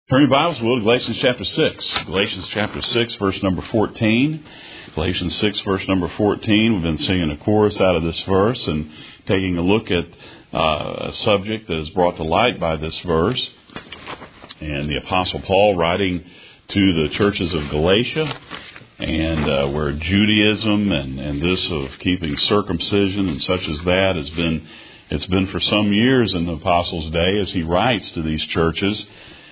Turn your Bibles, will, to Galatians chapter 6. Galatians chapter 6, verse number 14. Galatians 6, verse number 14. We've been singing a chorus out of this verse and taking a look at a subject that is brought to light by this verse. And the Apostle Paul writing to the churches of Galatia, and where Judaism and this of keeping circumcision and such as that it's been for some years in the Apostle's day as he writes to these churches.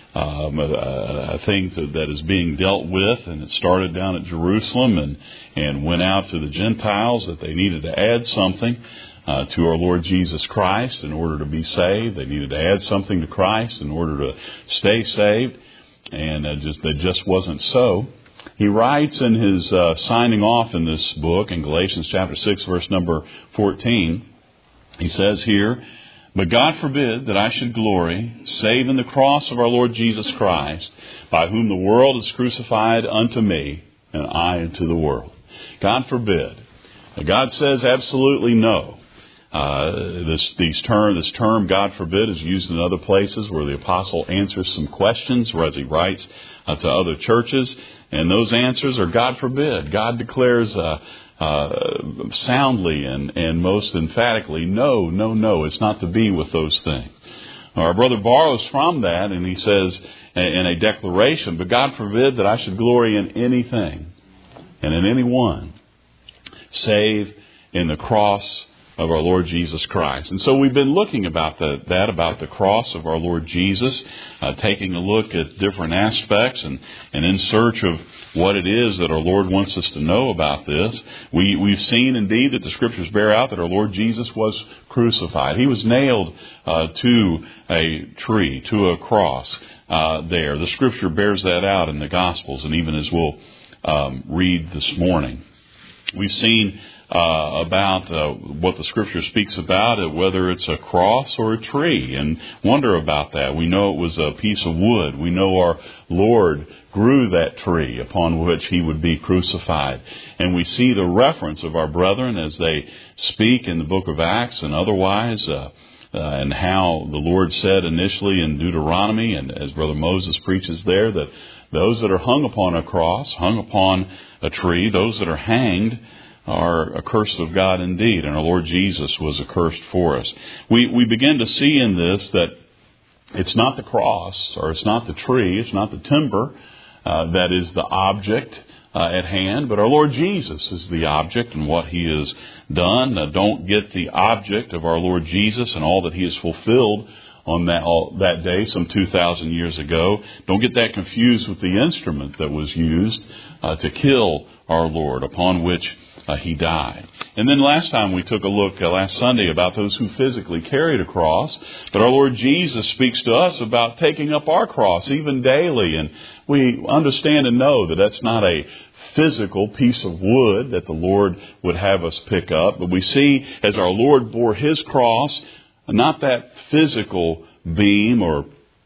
A thing that is being dealt with, and it started down at Jerusalem and went out to the Gentiles, that they needed to add something to our Lord Jesus Christ in order to be saved. They needed to add something to Christ in order to stay saved, and that just wasn't so. He writes in his signing off in this book, in Galatians chapter 6, verse number 14, he says here, "But God forbid that I should glory, save in the cross of our Lord Jesus Christ, by whom the world is crucified unto me, and I unto the world." God forbid. God says absolutely no. This term, God forbid, is used in other places where the apostle answers some questions, or as he writes to other churches, and those answers are God forbid. God declares soundly and most emphatically, no, it's not to be with those things. Our brother borrows from that, and he says in a declaration, "But God forbid that I should glory in anything and in anyone, save in the cross of our Lord Jesus Christ." And so we've been looking about about the cross of our Lord Jesus, taking a look at different aspects and in search of what it is that our Lord wants us to know about this. We've seen indeed that the Scriptures bear out that our Lord Jesus was crucified. He was nailed to a tree, to a cross there. The Scripture bears that out in the Gospels, and even as we'll read this morning. We've seen about what the Scripture speaks about, whether it's a cross or a tree, and wonder about that. We know it was a piece of wood. We know our Lord grew that tree upon which He would be crucified. And we see the reference of our brethren as they speak in the book of Acts and otherwise, and how the Lord said initially in Deuteronomy, and as Brother Moses preaches there, that those that are hung upon a cross, hung upon a tree, those that are hanged, are accursed of God indeed, and our Lord Jesus was accursed for us. We begin to see in this that it's not the cross, or it's not the tree, it's not the timber that is the object at hand, but our Lord Jesus is the object and what He has done. Don't get the object of our Lord Jesus and all that He has fulfilled on that day some 2,000 years ago. Don't get that confused with the instrument that was used to kill our Lord, upon which He died. And then last time we took a look last Sunday about those who physically carried a cross. But our Lord Jesus speaks to us about taking up our cross even daily. And we understand and know that that's not a physical piece of wood that the Lord would have us pick up. But we see as our Lord bore His cross, not that physical beam or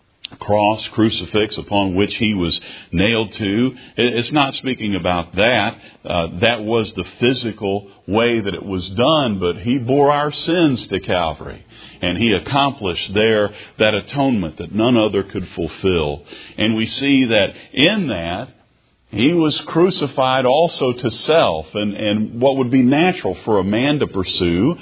cross, crucifix upon which He was nailed to. It's not speaking about that. That was the physical way that it was done, but He bore our sins to Calvary. And He accomplished there that atonement that none other could fulfill. And we see that in that, He was crucified also to self, and what would be natural for a man to pursue.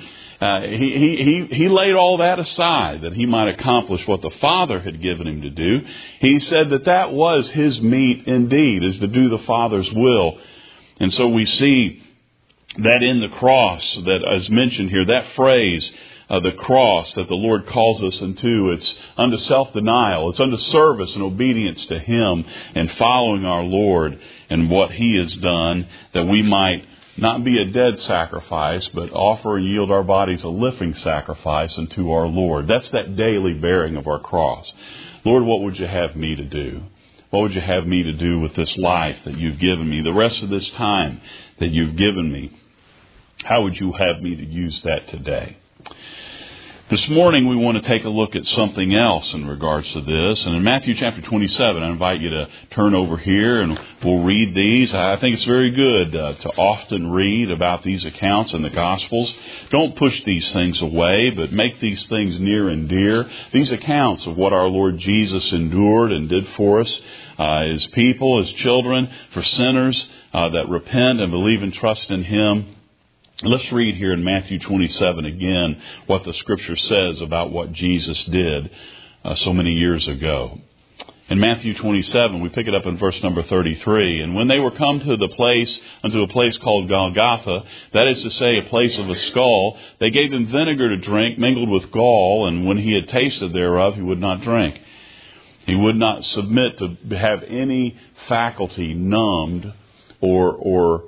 He laid all that aside that He might accomplish what the Father had given Him to do. He said that was His meat indeed, is to do the Father's will. And so we see that in the cross, that as mentioned here, that phrase, the cross that the Lord calls us into, it's unto self-denial. It's unto service and obedience to Him and following our Lord and what He has done, that we might not be a dead sacrifice, but offer and yield our bodies a living sacrifice unto our Lord. That's that daily bearing of our cross. Lord, what would You have me to do? What would You have me to do with this life that You've given me, the rest of this time that You've given me? How would You have me to use that today? This morning we want to take a look at something else in regards to this. And in Matthew chapter 27, I invite you to turn over here and we'll read these. I think it's very good to often read about these accounts in the Gospels. Don't push these things away, but make these things near and dear. These accounts of what our Lord Jesus endured and did for us, His people, His children, for sinners that repent and believe and trust in Him. Let's read here in Matthew 27 again what the Scripture says about what Jesus did so many years ago. In Matthew 27, we pick it up in verse number 33. And when they were come to unto a place called Golgotha, that is to say, a place of a skull, they gave him vinegar to drink, mingled with gall, and when he had tasted thereof, he would not drink. He would not submit to have any faculty numbed or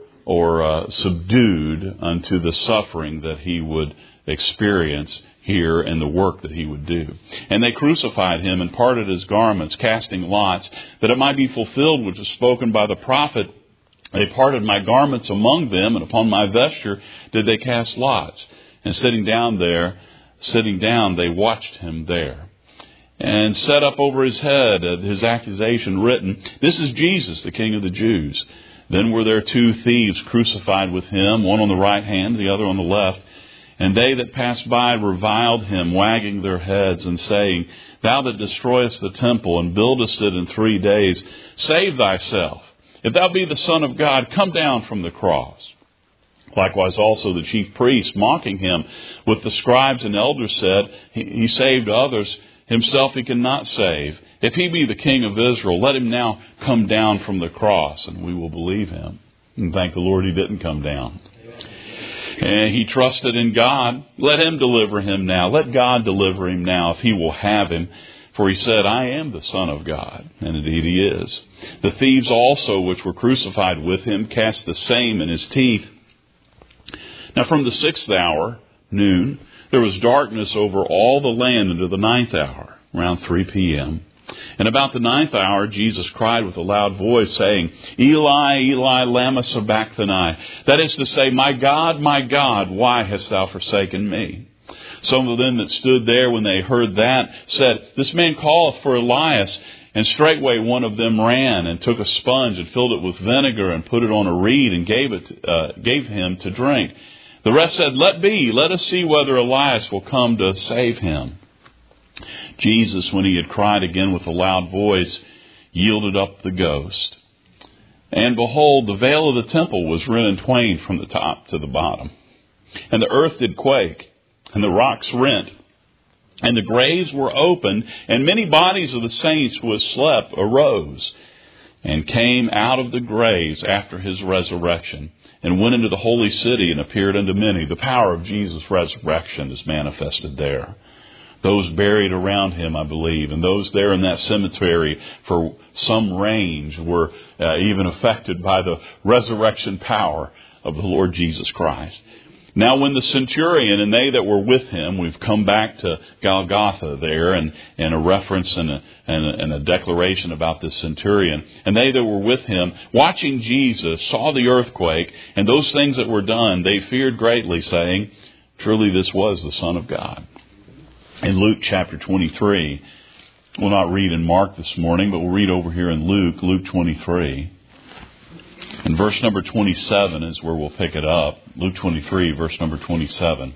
subdued unto the suffering that he would experience here and the work that he would do. And they crucified him and parted his garments, casting lots, that it might be fulfilled which was spoken by the prophet. They parted my garments among them, and upon my vesture did they cast lots. And sitting down, they watched him there. And set up over his head his accusation written, This is Jesus, the King of the Jews. Then were there two thieves crucified with him, one on the right hand, the other on the left. And they that passed by reviled him, wagging their heads, and saying, Thou that destroyest the temple, and buildest it in 3 days, save thyself. If thou be the Son of God, come down from the cross. Likewise also the chief priests, mocking him with the scribes and elders, said, He saved others, himself he cannot save. If he be the King of Israel, let him now come down from the cross, and we will believe him. And thank the Lord he didn't come down. And he trusted in God. Let him deliver him now. Let God deliver him now if he will have him. For he said, I am the Son of God. And indeed he is. The thieves also which were crucified with him cast the same in his teeth. Now from the 6th hour, noon, there was darkness over all the land unto the 9th hour, around 3 p.m. And about the 9th hour, Jesus cried with a loud voice, saying, Eli, Eli, lama sabachthani. That is to say, my God, why hast thou forsaken me? Some of them that stood there when they heard that said, This man calleth for Elias. And straightway one of them ran and took a sponge and filled it with vinegar and put it on a reed and gave him to drink. The rest said, Let be, let us see whether Elias will come to save him. Jesus, when he had cried again with a loud voice, yielded up the ghost. And behold, the veil of the temple was rent in twain from the top to the bottom. And the earth did quake, and the rocks rent, and the graves were opened, and many bodies of the saints who had slept arose, and came out of the graves after his resurrection, and went into the holy city and appeared unto many. The power of Jesus' resurrection is manifested there. Those buried around him, I believe, and those there in that cemetery for some range were even affected by the resurrection power of the Lord Jesus Christ. Now when the centurion and they that were with him, we've come back to Golgotha there and a reference and a declaration about this centurion. And they that were with him, watching Jesus, saw the earthquake and those things that were done, they feared greatly, saying, Truly this was the Son of God. In Luke chapter 23, we'll not read in Mark this morning, but we'll read over here in Luke 23. And verse number 27 is where we'll pick it up. Luke 23, verse number 27.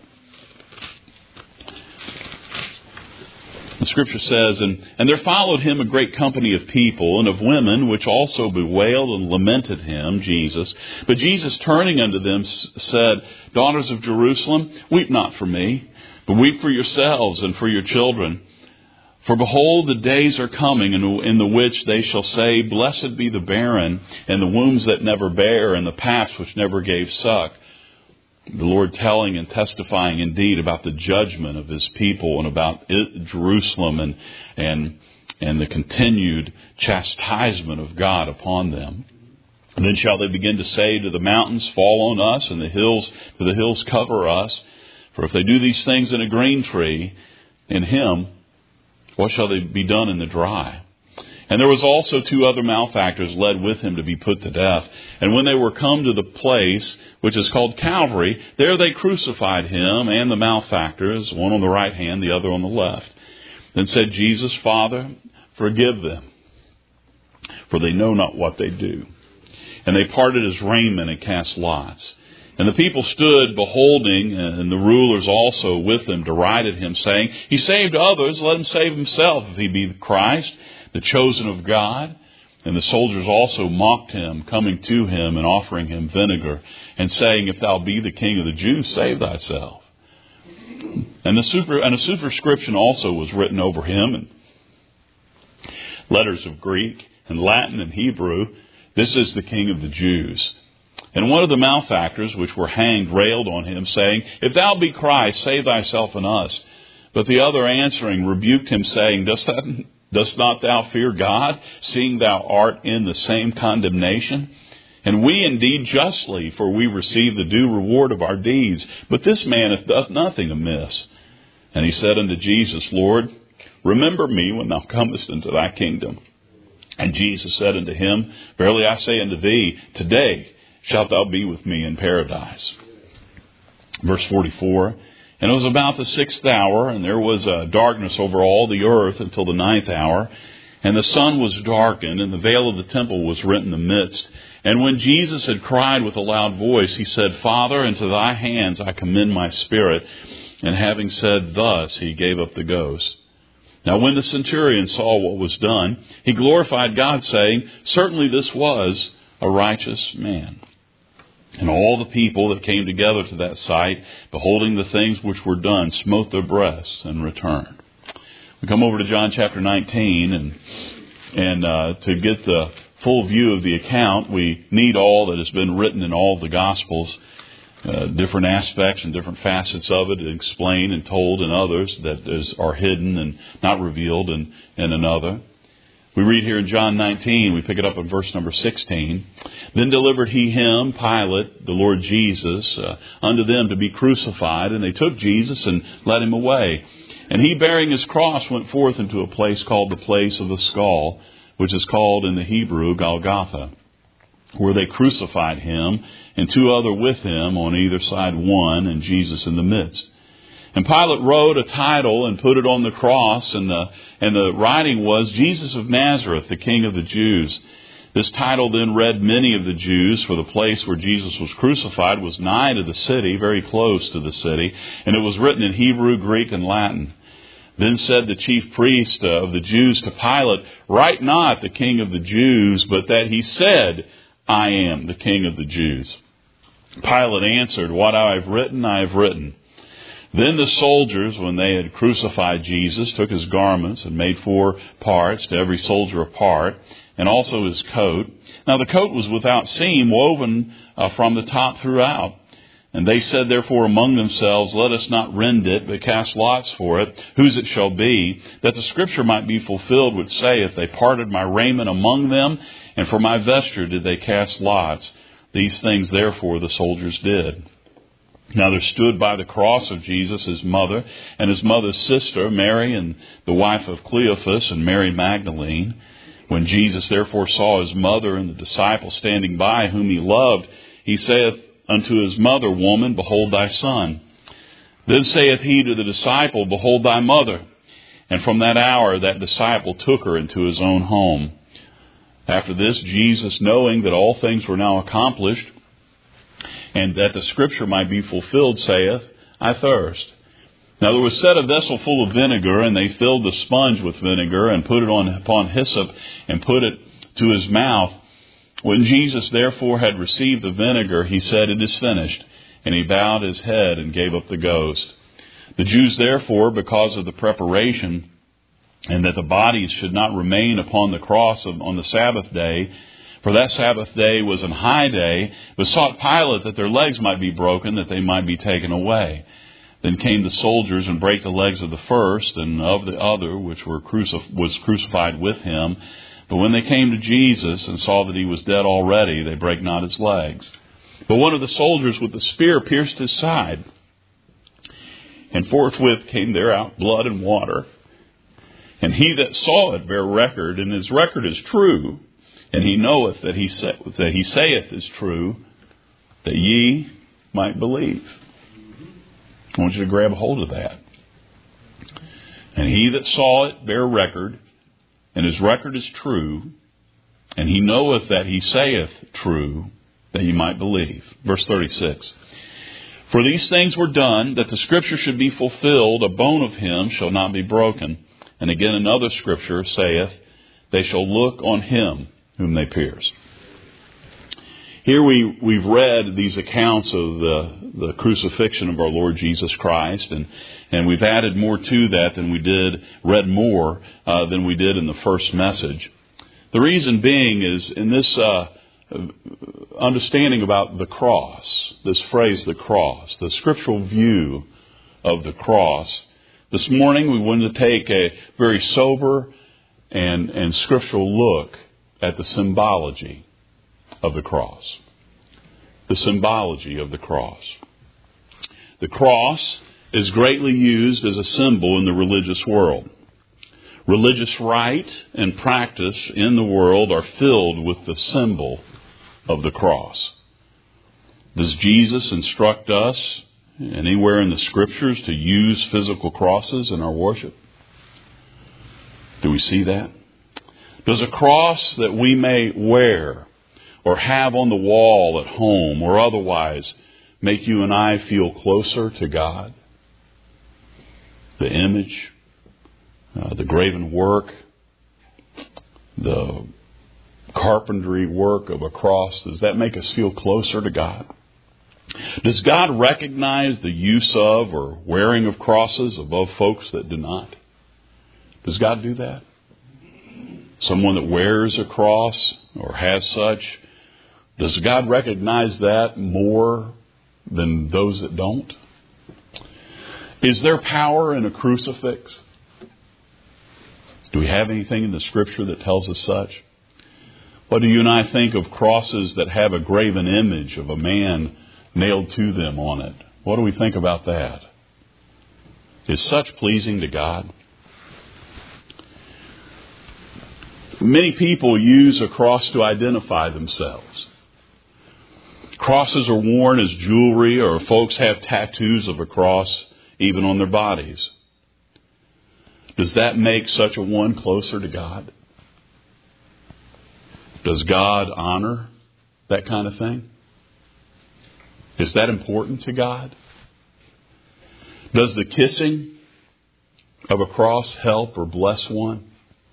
The Scripture says, And there followed him a great company of people and of women, which also bewailed and lamented him, Jesus. But Jesus, turning unto them, said, Daughters of Jerusalem, weep not for me, but weep for yourselves and for your children. For behold, the days are coming in the which they shall say, Blessed be the barren, and the wombs that never bare, and the paps which never gave suck. The Lord telling and testifying indeed about the judgment of his people and about Jerusalem and the continued chastisement of God upon them. And then shall they begin to say to the mountains, Fall on us, and the hills cover us. For if they do these things in a green tree, in him, what shall they be done in the dry? And there was also 2 other malefactors led with him to be put to death. And when they were come to the place which is called Calvary, there they crucified him and the malefactors, one on the right hand, the other on the left. Then said Jesus, Father, forgive them, for they know not what they do. And they parted his raiment and cast lots. And the people stood beholding, and the rulers also with them derided him, saying, He saved others, let him save himself, if he be the Christ, the chosen of God. And the soldiers also mocked him, coming to him and offering him vinegar, and saying, If thou be the King of the Jews, save thyself. And a superscription also was written over him in letters of Greek and Latin and Hebrew, This is the King of the Jews. And one of the malefactors which were hanged railed on him, saying, If thou be Christ, save thyself and us. But the other answering rebuked him, saying, Dost not thou fear God, seeing thou art in the same condemnation? And we indeed justly, for we receive the due reward of our deeds. But this man doth nothing amiss. And he said unto Jesus, Lord, remember me when thou comest into thy kingdom. And Jesus said unto him, Verily I say unto thee, today shalt thou be with me in paradise. Verse 44, And it was about the 6th hour, and there was a darkness over all the earth until the 9th hour. And the sun was darkened, and the veil of the temple was rent in the midst. And when Jesus had cried with a loud voice, he said, Father, into thy hands I commend my spirit. And having said thus, he gave up the ghost. Now when the centurion saw what was done, he glorified God, saying, Certainly this was a righteous man. And all the people that came together to that sight, beholding the things which were done, smote their breasts and returned. We come over to John chapter 19, and to get the full view of the account, we need all that has been written in all the Gospels, different aspects and different facets of it, explained and told in others that are hidden and not revealed in another. We read here in John 19, we pick it up in verse number 16. Then delivered he him, Pilate, the Lord Jesus, unto them to be crucified. And they took Jesus and led him away. And he, bearing his cross, went forth into a place called the place of the skull, which is called in the Hebrew Golgotha, where they crucified him, and 2 other with him, on either side one, and Jesus in the midst. And Pilate wrote a title and put it on the cross, and the writing was, Jesus of Nazareth, the King of the Jews. This title then read many of the Jews, for the place where Jesus was crucified was nigh to the city, very close to the city, and it was written in Hebrew, Greek, and Latin. Then said the chief priest of the Jews to Pilate, Write not the King of the Jews, but that he said, I am the King of the Jews. Pilate answered, What I have written, I have written. Then the soldiers, when they had crucified Jesus, took his garments and made 4 parts, to every soldier a part, and also his coat. Now the coat was without seam, woven from the top throughout. And they said therefore among themselves, Let us not rend it, but cast lots for it, whose it shall be, that the scripture might be fulfilled, which saith, They parted my raiment among them, and for my vesture did they cast lots. These things therefore the soldiers did. Now there stood by the cross of Jesus his mother, and his mother's sister, Mary, and the wife of Cleophas, and Mary Magdalene. When Jesus therefore saw his mother and the disciple standing by, whom he loved, he saith unto his mother, Woman, behold thy son. Then saith he to the disciple, Behold thy mother. And from that hour that disciple took her into his own home. After this, Jesus, knowing that all things were now accomplished, and that the scripture might be fulfilled, saith, I thirst. Now there was set a vessel full of vinegar, and they filled the sponge with vinegar, and put it upon hyssop, and put it to his mouth. When Jesus therefore had received the vinegar, he said, It is finished. And he bowed his head and gave up the ghost. The Jews therefore, because of the preparation, and that the bodies should not remain upon the cross on the Sabbath day, for that Sabbath day was an high day, besought Pilate that their legs might be broken, that they might be taken away. Then came the soldiers and brake the legs of the first and of the other, which was crucified with him. But when they came to Jesus and saw that he was dead already, they brake not his legs. But one of the soldiers with the spear pierced his side, and forthwith came there out blood and water. And he that saw it bear record, and his record is true, and he knoweth that he saith is true, that ye might believe. I want you to grab a hold of that. And he that saw it bear record, and his record is true, and he knoweth that he saith true, that ye might believe. Verse 36. For these things were done, that the scripture should be fulfilled, a bone of him shall not be broken. And again another scripture saith, they shall look on him whom they pierced. Here we've read these accounts of the crucifixion of our Lord Jesus Christ, and we've added more to that than we did, read more than we did in the first message. The reason being is in this understanding about the cross, this phrase, the cross, the scriptural view of the cross. This morning we wanted to take a very sober and scriptural look at the symbology of the cross. The symbology of the cross. The cross is greatly used as a symbol in the religious world. Religious rite and practice in the world are filled with the symbol of the cross. Does Jesus instruct us anywhere in the Scriptures to use physical crosses in our worship? Do we see that? Does a cross that we may wear or have on the wall at home or otherwise make you and I feel closer to God? The image, the graven work, the carpentry work of a cross, does that make us feel closer to God? Does God recognize the use of or wearing of crosses above folks that do not? Does God do that? Someone that wears a cross or has such, does God recognize that more than those that don't? Is there power in a crucifix? Do we have anything in the Scripture that tells us such? What do you and I think of crosses that have a graven image of a man nailed to them on it? What do we think about that? Is such pleasing to God? Many people use a cross to identify themselves. Crosses are worn as jewelry, or folks have tattoos of a cross even on their bodies. Does that make such a one closer to God? Does God honor that kind of thing? Is that important to God? Does the kissing of a cross help or bless one?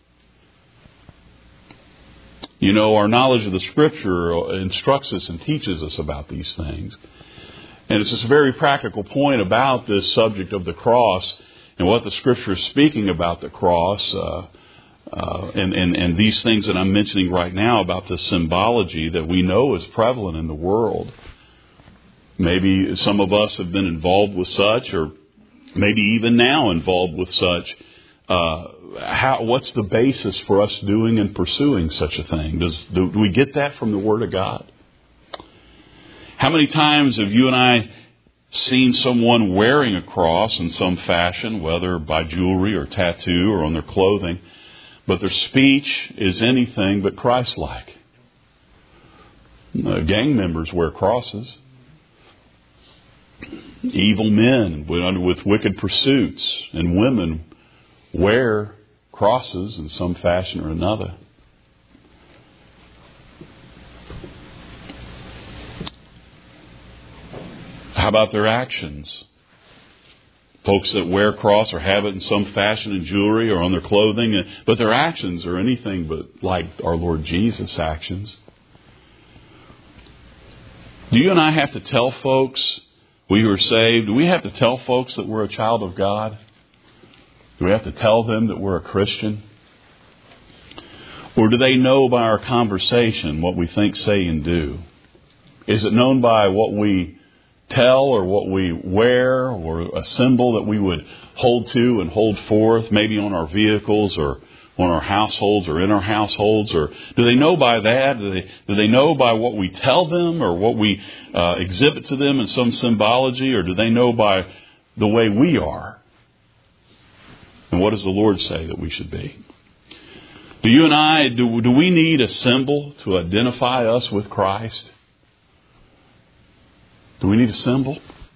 You know, our knowledge of the Scripture instructs us and teaches us about these things. And it's just a very practical point about this subject of the cross and what the Scripture is speaking about the cross. And these things that I'm mentioning right now about the symbology that we know is prevalent in the world. Maybe some of us have been involved with such, or maybe even now involved with such. What's the basis for us doing and pursuing such a thing? Do we get that from the Word of God? How many times have you and I seen someone wearing a cross in some fashion, whether by jewelry or tattoo or on their clothing, but their speech is anything but Christ-like? Gang members wear crosses. Evil men with wicked pursuits and women wear crosses in some fashion or another. How about their actions? Folks that wear a cross or have it in some fashion in jewelry or on their clothing, but their actions are anything but like our Lord Jesus' actions. Do you and I have to tell folks, we who are saved, do we have to tell folks that we're a child of God? Do we have to tell them that we're a Christian? Or do they know by our conversation what we think, say, and do? Is it known by what we tell or what we wear or a symbol that we would hold to and hold forth, maybe on our vehicles or on our households or in our households? Or do they know by that? Do they know by what we tell them or what we exhibit to them in some symbology? Or do they know by the way we are? And what does the Lord say that we should be? Do you and I, do we need a symbol to identify us with Christ? Do we need a symbol?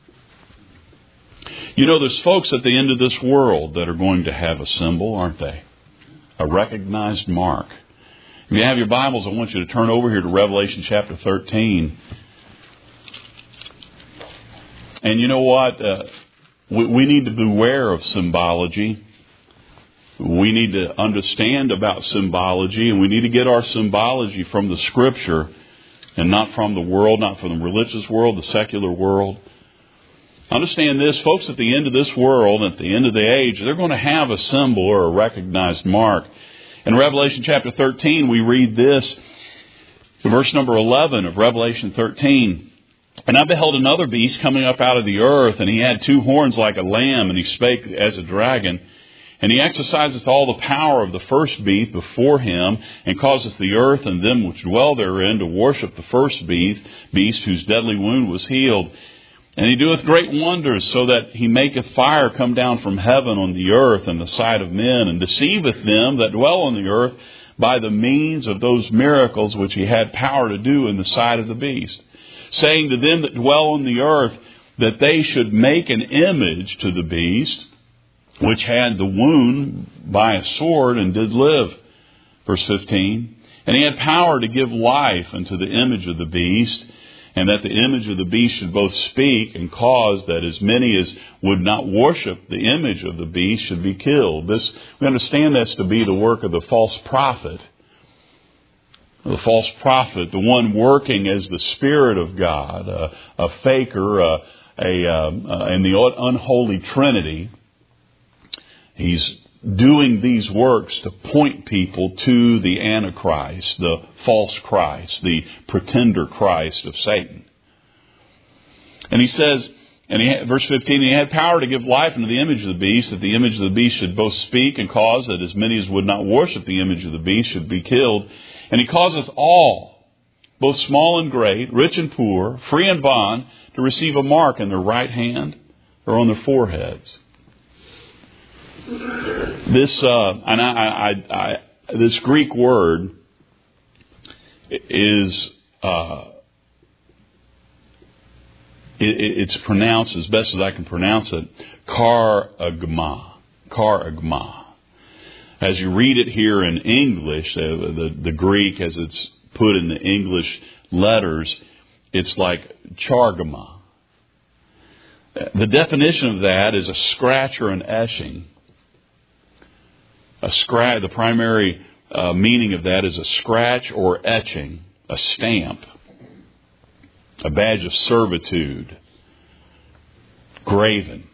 You know, there's folks at the end of this world that are going to have a symbol, aren't they? A recognized mark. If you have your Bibles, I want you to turn over here to Revelation chapter 13. And you know what? We need to beware of symbology. We need to understand about symbology, and we need to get our symbology from the Scripture and not from the world, not from the religious world, the secular world. Understand this, folks, at the end of this world, at the end of the age, they're going to have a symbol or a recognized mark. In Revelation chapter 13, we read this, verse number 11 of Revelation 13. And I beheld another beast coming up out of the earth, and he had 2 horns like a lamb, and he spake as a dragon. And he exerciseth all the power of the first beast before him, and causeth the earth and them which dwell therein to worship the first beast whose deadly wound was healed. And he doeth great wonders, so that he maketh fire come down from heaven on the earth in the sight of men, and deceiveth them that dwell on the earth by the means of those miracles which he had power to do in the sight of the beast, saying to them that dwell on the earth that they should make an image to the beast, which had the wound by a sword and did live. Verse 15. And he had power to give life unto the image of the beast, and that the image of the beast should both speak and cause that as many as would not worship the image of the beast should be killed. We understand this to be the work of the false prophet. The false prophet, the one working as the Spirit of God, a faker, in the unholy Trinity. He's doing these works to point people to the Antichrist, the false Christ, the pretender Christ of Satan. And he says, verse 15, he had power to give life unto the image of the beast, that the image of the beast should both speak and cause that as many as would not worship the image of the beast should be killed. And he causeth all, both small and great, rich and poor, free and bond, to receive a mark in their right hand or on their foreheads. This this Greek word is it's pronounced, as best as I can pronounce it, charagma. Charagma. As you read it here in English, the Greek, as it's put in the English letters, it's like chargama. The definition of that is a scratch or an etching. The primary meaning of that is a scratch or etching, a stamp, a badge of servitude, graven.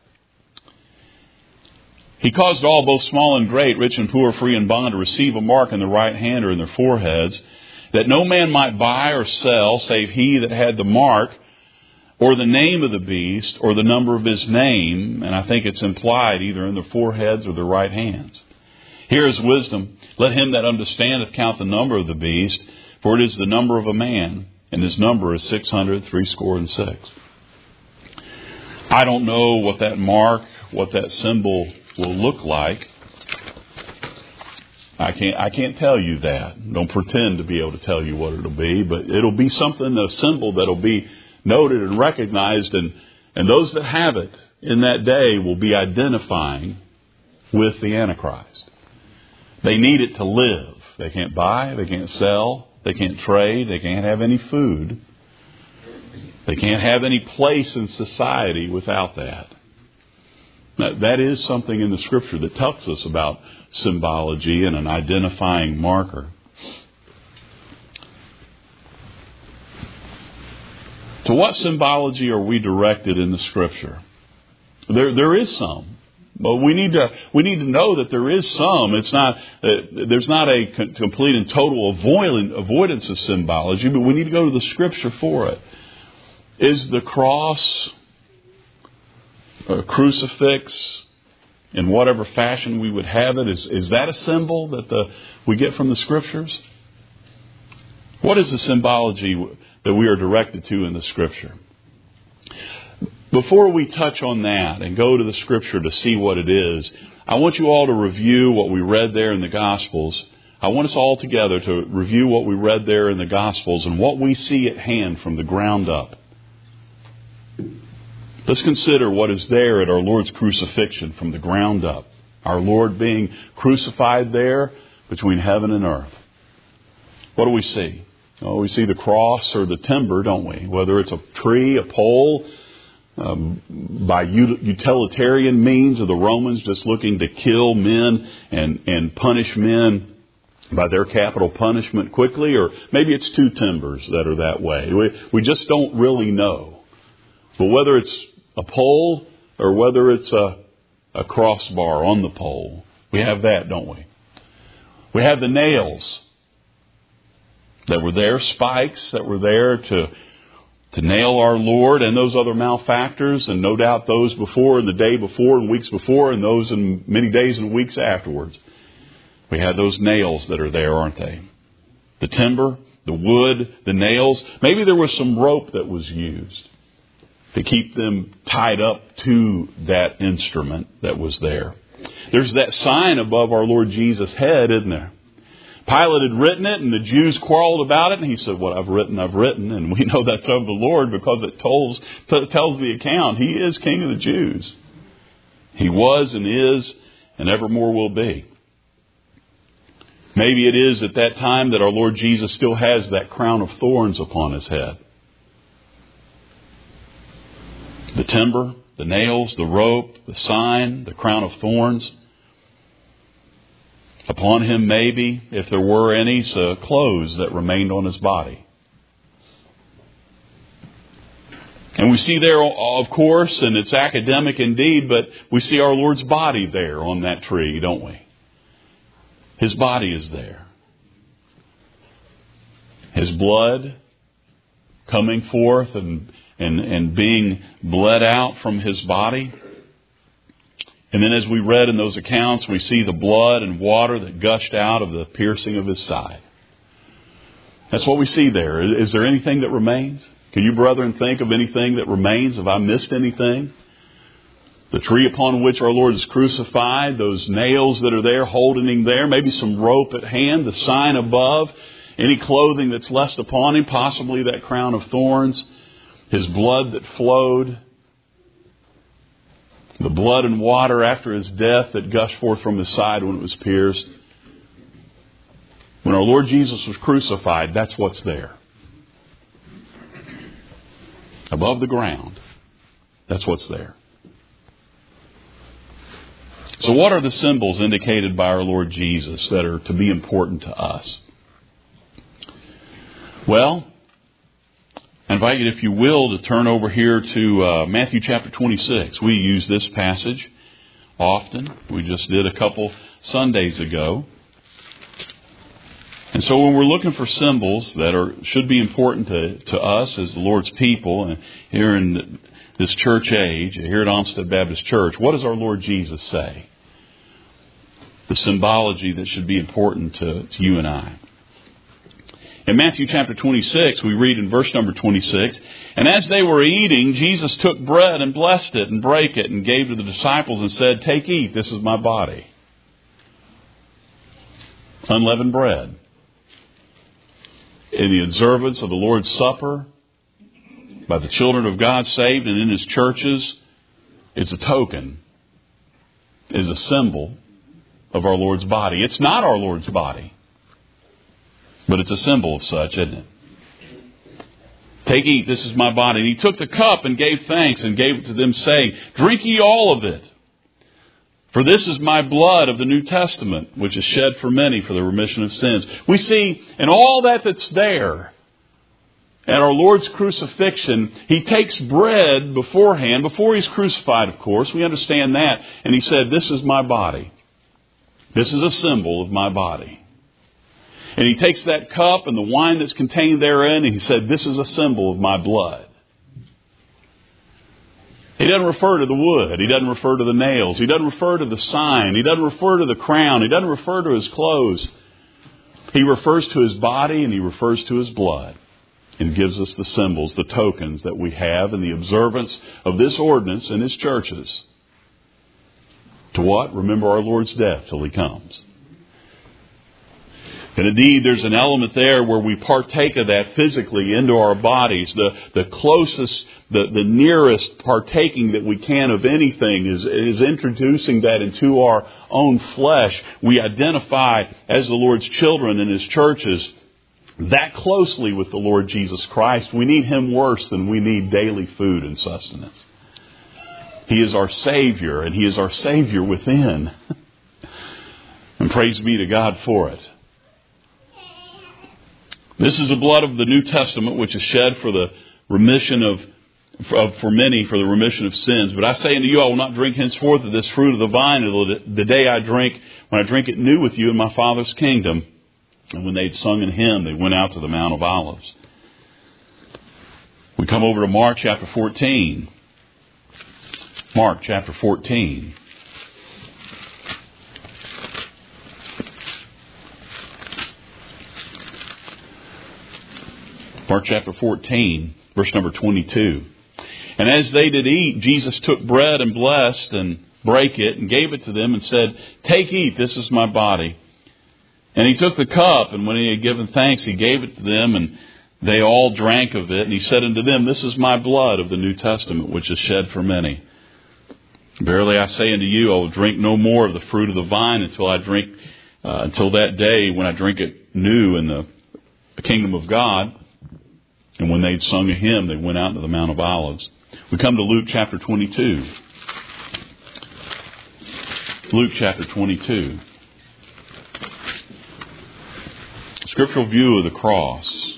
He caused all, both small and great, rich and poor, free and bond, to receive a mark in their right hand or in their foreheads, that no man might buy or sell save he that had the mark, or the name of the beast, or the number of his name. And I think it's implied either in their foreheads or their right hands. Here is wisdom. Let him that understandeth count the number of the beast, for it is the number of a man, and his number is 666. I don't know what that mark, what that symbol will look like. I can't tell you that. Don't pretend to be able to tell you what it'll be, but it'll be something, a symbol that'll be noted and recognized, and those that have it in that day will be identifying with the Antichrist. They need it to live. They can't buy, they can't sell, they can't trade, they can't have any food. They can't have any place in society without that. Now, that is something in the Scripture that tells us about symbology and an identifying marker. To what symbology are we directed in the Scripture? There is some. But we need to know that there is some. It's not there's not a complete and total avoidance of symbology, but we need to go to the Scripture for it. Is the cross, a crucifix, in whatever fashion we would have it, is that a symbol that we get from the Scriptures? What is the symbology that we are directed to in the Scripture? Before we touch on that and go to the Scripture to see what it is, I want you all to review what we read there in the Gospels. I want us all together to review what we read there in the Gospels and what we see at hand from the ground up. Let's consider what is there at our Lord's crucifixion from the ground up. Our Lord being crucified there between heaven and earth. What do we see? Oh, we see the cross or the timber, don't we? Whether it's a tree, a pole, by utilitarian means of the Romans just looking to kill men and punish men by their capital punishment quickly, or maybe it's two timbers that are that way. We just don't really know. But whether it's a pole or whether it's a crossbar on the pole, we have that, don't we? We have the nails that were there, spikes that were there to nail our Lord, and those other malefactors, and no doubt those before and the day before and weeks before and those in many days and weeks afterwards. We have those nails that are there, aren't they? The timber, the wood, the nails. Maybe there was some rope that was used to keep them tied up to that instrument that was there. There's that sign above our Lord Jesus' head, isn't there? Pilate had written it, and the Jews quarreled about it, and he said, "What I've written, I've written." And we know that's of the Lord because it tells the account. He is King of the Jews. He was and is and evermore will be. Maybe it is at that time that our Lord Jesus still has that crown of thorns upon his head. The timber, the nails, the rope, the sign, the crown of thorns. Upon him, maybe, if there were any, clothes that remained on his body. And we see there, of course, and it's academic indeed, but we see our Lord's body there on that tree, don't we? His body is there. His blood coming forth and being bled out from his body. And then as we read in those accounts, we see the blood and water that gushed out of the piercing of his side. That's what we see there. Is there anything that remains? Can you, brethren, think of anything that remains? Have I missed anything? The tree upon which our Lord is crucified, those nails that are there holding him there, maybe some rope at hand, the sign above, any clothing that's left upon him, possibly that crown of thorns, his blood that flowed, the blood and water after his death that gushed forth from his side when it was pierced. When our Lord Jesus was crucified, that's what's there. Above the ground, that's what's there. So what are the symbols indicated by our Lord Jesus that are to be important to us? Well, I invite you, if you will, to turn over here to Matthew chapter 26. We use this passage often. We just did a couple Sundays ago. And so when we're looking for symbols that should be important to us as the Lord's people, and here in this church age, here at Olmsted Baptist Church, what does our Lord Jesus say? The symbology that should be important to you and I. In Matthew chapter 26, we read in verse number 26, "And as they were eating, Jesus took bread and blessed it and brake it and gave to the disciples and said, 'Take, eat, this is my body.'" Unleavened bread. In the observance of the Lord's Supper, by the children of God saved and in His churches, it's a token, is a symbol of our Lord's body. It's not our Lord's body, but it's a symbol of such, isn't it? "Take, eat, this is my body." And He took the cup and gave thanks and gave it to them, saying, "Drink ye all of it. For this is my blood of the New Testament, which is shed for many for the remission of sins." We see in all that's there at our Lord's crucifixion, He takes bread beforehand, before He's crucified, of course. We understand that. And He said, "This is my body. This is a symbol of my body." And He takes that cup and the wine that's contained therein, and He said, "This is a symbol of my blood." He doesn't refer to the wood. He doesn't refer to the nails. He doesn't refer to the sign. He doesn't refer to the crown. He doesn't refer to His clothes. He refers to His body and He refers to His blood, and gives us the symbols, the tokens that we have in the observance of this ordinance in His churches To what? Remember our Lord's death till He comes. And indeed, there's an element there where we partake of that physically into our bodies. The closest, the nearest partaking that we can of anything is introducing that into our own flesh. We identify as the Lord's children in His churches that closely with the Lord Jesus Christ. We need Him worse than we need daily food and sustenance. He is our Savior, and He is our Savior within. And praise be to God for it. This is the blood of the New Testament, which is shed for the remission for many, for the remission of sins. But I say unto you, I will not drink henceforth of this fruit of the vine until the day when I drink it new with you in my Father's kingdom. And when they'd sung an hymn, they went out to the Mount of Olives. We come over to Mark chapter 14. Mark chapter 14. Mark chapter 14, verse number 22. And as they did eat, Jesus took bread and blessed and brake it and gave it to them and said, Take, eat, this is my body. And He took the cup, and when He had given thanks, He gave it to them, and they all drank of it. And He said unto them, This is my blood of the New Testament, which is shed for many. Verily I say unto you, I will drink no more of the fruit of the vine until that day when I drink it new in the kingdom of God. And when they'd sung a hymn, they went out to the Mount of Olives. We come to Luke chapter 22. Luke chapter 22. Scriptural view of the cross.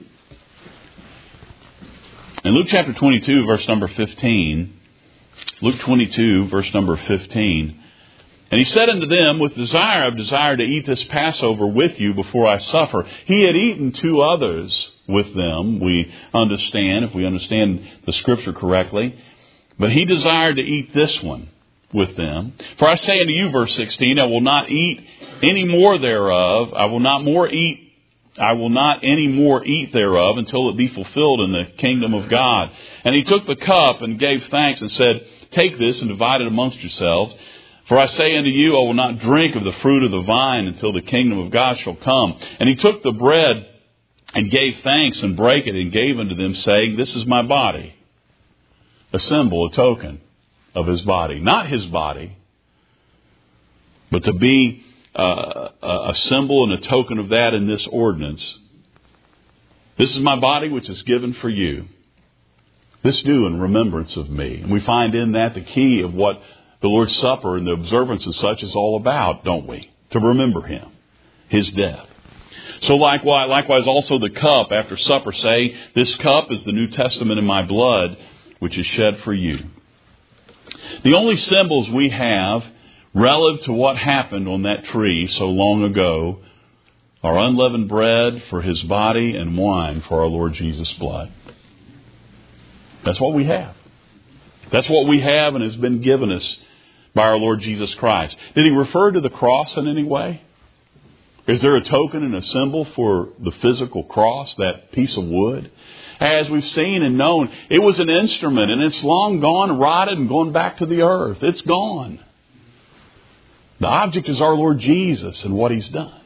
In Luke chapter 22, verse number 15, Luke 22, verse number 15, And He said unto them, With desire I have desired to eat this Passover with you before I suffer. He had eaten 2 others with them, we understand, if we understand the Scripture correctly. But He desired to eat this one with them. For I say unto you, verse 16, I will not eat any more thereof. I will not any more eat thereof until it be fulfilled in the kingdom of God. And He took the cup and gave thanks and said, Take this and divide it amongst yourselves. For I say unto you, I will not drink of the fruit of the vine until the kingdom of God shall come. And He took the bread and gave thanks and brake it and gave unto them, saying, This is my body. A symbol, a token of His body. Not His body, but to be a symbol and a token of that in this ordinance. This is my body which is given for you. This do in remembrance of me. And we find in that the key of what the Lord's Supper and the observance of such is all about, don't we? To remember Him, His death. So likewise also the cup after supper, saying, This cup is the New Testament in my blood, which is shed for you. The only symbols we have relative to what happened on that tree so long ago are unleavened bread for His body and wine for our Lord Jesus' blood. That's what we have. That's what we have and has been given us by our Lord Jesus Christ. Did He refer to the cross in any way? Is there a token and a symbol for the physical cross, that piece of wood? As we've seen and known, it was an instrument, and it's long gone, rotted, and gone back to the earth. It's gone. The object is our Lord Jesus and what He's done.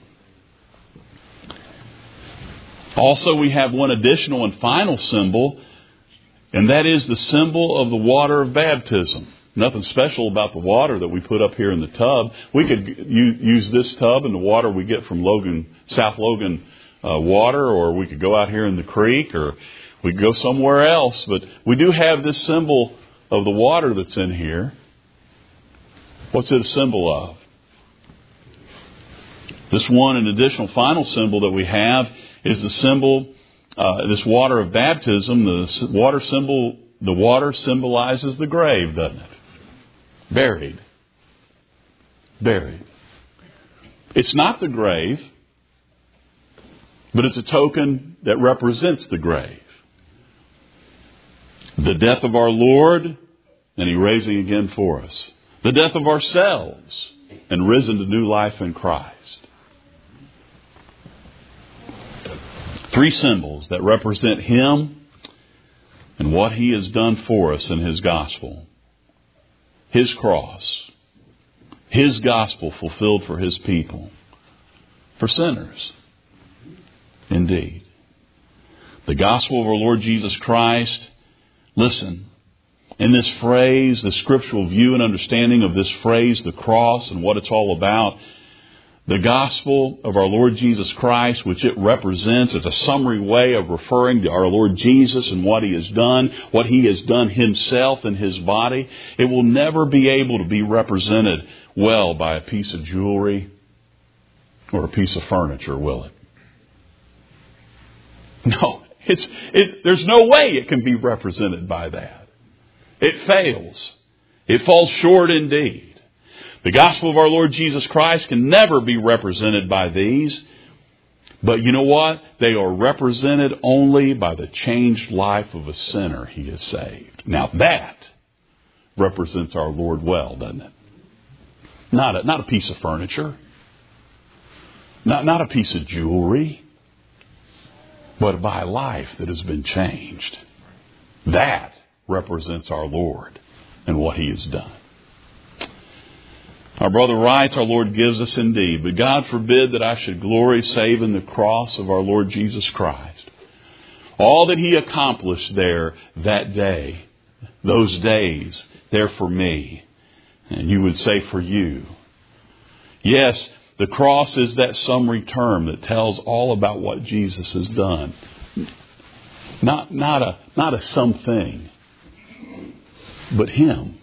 Also, we have one additional and final symbol, and that is the symbol of the water of baptism. Nothing special about the water that we put up here in the tub. We could use this tub and the water we get from South Logan water, or we could go out here in the creek, or we could go somewhere else. But we do have this symbol of the water that's in here. What's it a symbol of? This one and additional final symbol that we have is the symbol, this water of baptism. The water symbolizes the grave, doesn't it? Buried. It's not the grave, but it's a token that represents the grave. The death of our Lord, and He raising again for us. The death of ourselves, and risen to new life in Christ. 3 symbols that represent Him and what He has done for us in His gospel. His cross, His gospel fulfilled for His people. For sinners. Indeed. The gospel of our Lord Jesus Christ. Listen. In this phrase, the scriptural view and understanding of this phrase, the cross and what it's all about, the gospel of our Lord Jesus Christ, which it represents, is a summary way of referring to our Lord Jesus and what He has done Himself in His body. It will never be able to be represented well by a piece of jewelry or a piece of furniture, will it? No, there's no way it can be represented by that. It fails. It falls short indeed. The gospel of our Lord Jesus Christ can never be represented by these. But you know what? They are represented only by the changed life of a sinner He has saved. Now that represents our Lord well, doesn't it? Not a piece of furniture. Not a piece of jewelry. But by a life that has been changed. That represents our Lord and what He has done. Our brother writes, our Lord gives us indeed, but God forbid that I should glory save in the cross of our Lord Jesus Christ. All that He accomplished there that day, those days, there for me, and you would say for you. Yes, the cross is that summary term that tells all about what Jesus has done. Not a something. But Him.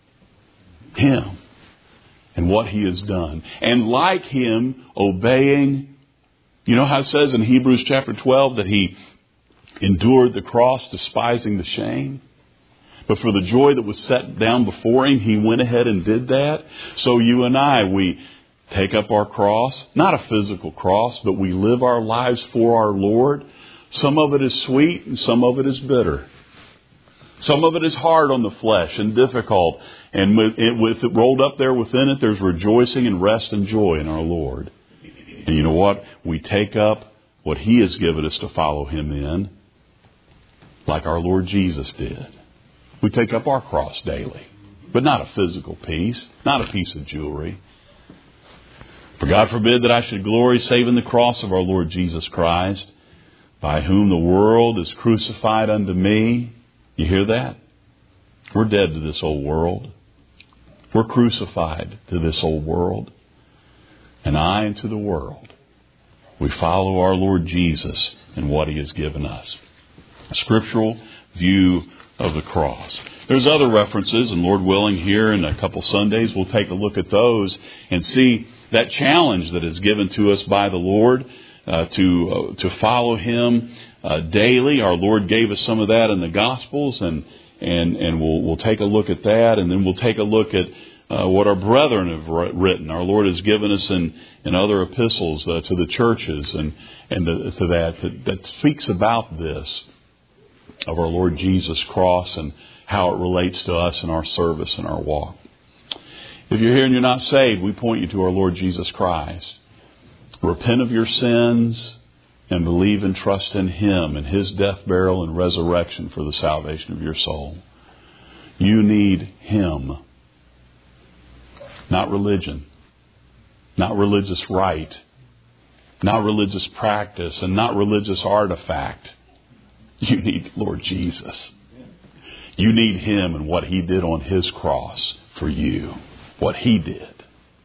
Him. And what He has done. And like Him, obeying. You know how it says in Hebrews chapter 12 that He endured the cross, despising the shame? But for the joy that was set down before Him, He went ahead and did that. So you and I, we take up our cross. Not a physical cross, but we live our lives for our Lord. Some of it is sweet and some of it is bitter. Some of it is hard on the flesh and difficult. And with it rolled up there within it, there's rejoicing and rest and joy in our Lord. And you know what? We take up what He has given us to follow Him in, like our Lord Jesus did. We take up our cross daily, but not a physical piece, not a piece of jewelry. For God forbid that I should glory save in the cross of our Lord Jesus Christ, by whom the world is crucified unto me. You hear that? We're dead to this old world. We're crucified to this old world. And I into the world. We follow our Lord Jesus and what He has given us. A scriptural view of the cross. There's other references, and Lord willing, here in a couple Sundays, we'll take a look at those and see that challenge that is given to us by the Lord to follow Him daily. Our Lord gave us some of that in the Gospels, and we'll take a look at that, and then we'll take a look at what our brethren have written. Our Lord has given us in other epistles to the churches, and to that speaks about this of our Lord Jesus' cross and how it relates to us in our service and our walk. If you're here and you're not saved, we point you to our Lord Jesus Christ. Repent of your sins and believe and trust in Him and His death, burial, and resurrection for the salvation of your soul. You need Him. Not religion. Not religious rite. Not religious practice and not religious artifact. You need Lord Jesus. You need Him and what He did on His cross for you. What He did.